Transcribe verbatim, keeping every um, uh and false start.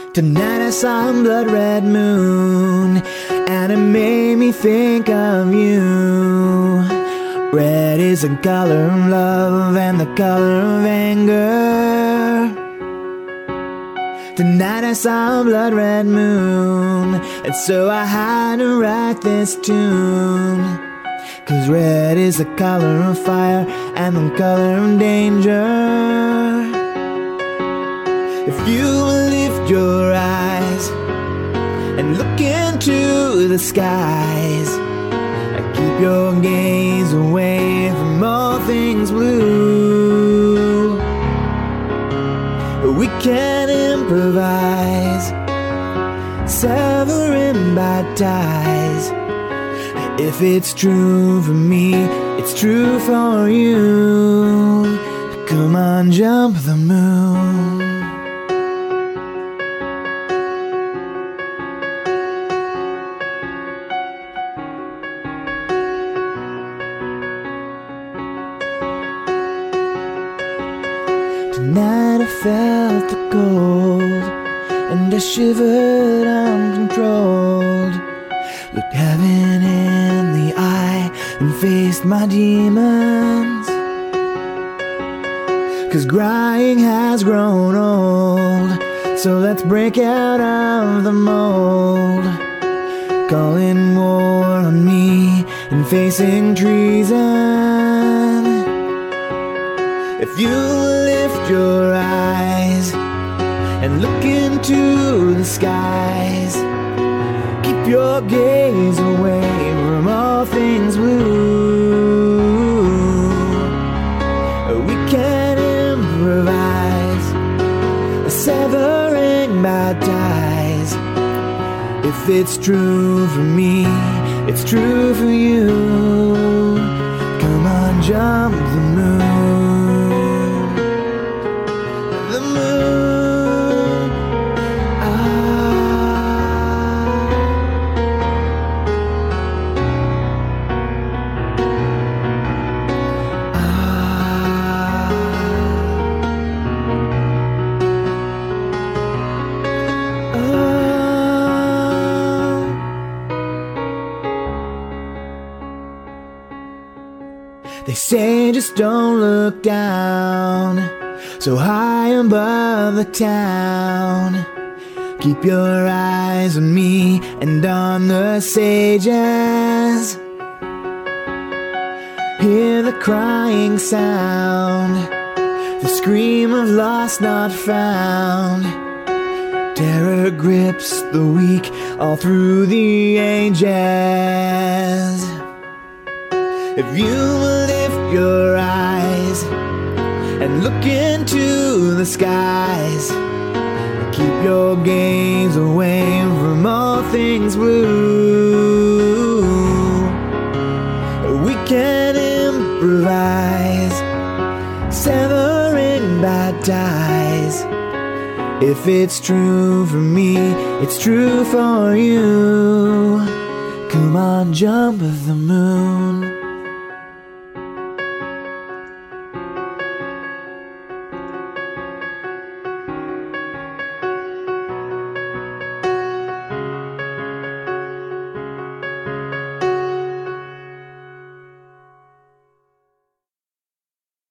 Tonight I saw a blood red moon, and it made me think of you. Red is the color of love and the color of anger. Tonight I saw a blood red moon, and so I had to write this tune. Cause red is the color of fire and the color of danger. If you lift your eyes and look into the skies, and keep your gaze away from all things blue, we can improvise, severing by ties. If it's true for me, it's true for you. Come on, jump the moon. Tonight I felt the cold, and I shivered uncontrolled. Looked heaven in the eye and faced my demons. Cause crying has grown old, so let's break out of the mold. Calling war on me and facing treason. If you lift your eyes and look into the skies, keep your gaze away from all things blue, we can improvise, severing by ties. If it's true for me, it's true for you. Come on, jump the moon. They say just don't look down, so high above the town. Keep your eyes on me and on the sages. Hear the crying sound, the scream of lost not found. Terror grips the weak all through the ages. If you lift your eyes and look into the skies, keep your gaze away from all things blue, we can improvise, severing by ties. If it's true for me, it's true for you. Come on, jump the moon.